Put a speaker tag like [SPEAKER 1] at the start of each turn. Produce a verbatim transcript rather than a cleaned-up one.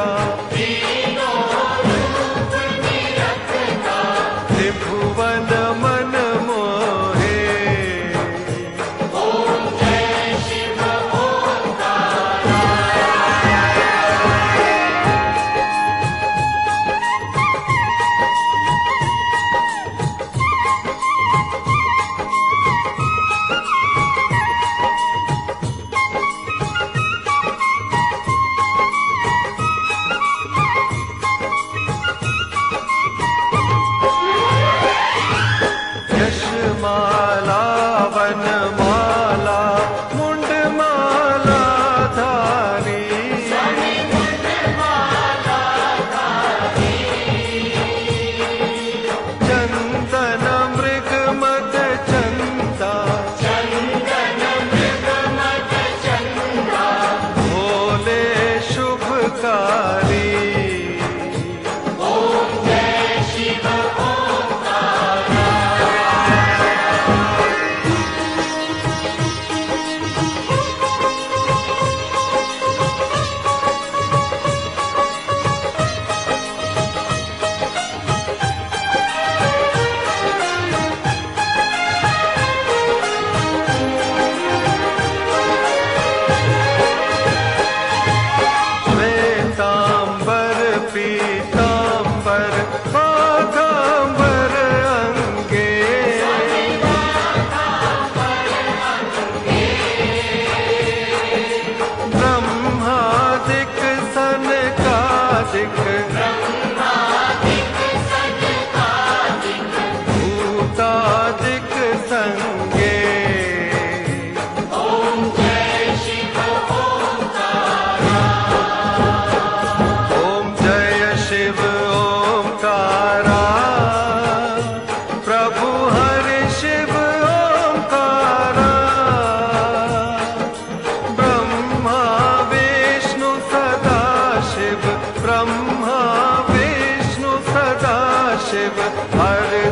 [SPEAKER 1] त्रिभुवन मन मोहे।
[SPEAKER 2] ओम जय शिव ओंकारा।
[SPEAKER 1] यशमाला वनमाला मुंडमाला धारी।
[SPEAKER 2] स्वामी मुंडमाला धारी।
[SPEAKER 1] चंदन मृग मद चंदा।
[SPEAKER 2] चंदन मृग मद चंदा।
[SPEAKER 1] भोले शुभकारी।
[SPEAKER 2] ओम जय शिव ओंकारा।
[SPEAKER 1] श्वेतांबर पीतांबर बाघांबर अंगे। ब्रह्मादिक सनकादिक।
[SPEAKER 2] ब्रह्मादिक सनकादिक।
[SPEAKER 1] भूतादिक संगे।
[SPEAKER 2] ओम जय शिव ओंकारा।
[SPEAKER 1] ओम जय शिव ओंकारा। प्रभु हरि शिव ओंकारा। ब्रह्मा विष्णु सदा शिव। ब्रह्मा विष्णु सदा शिव। हर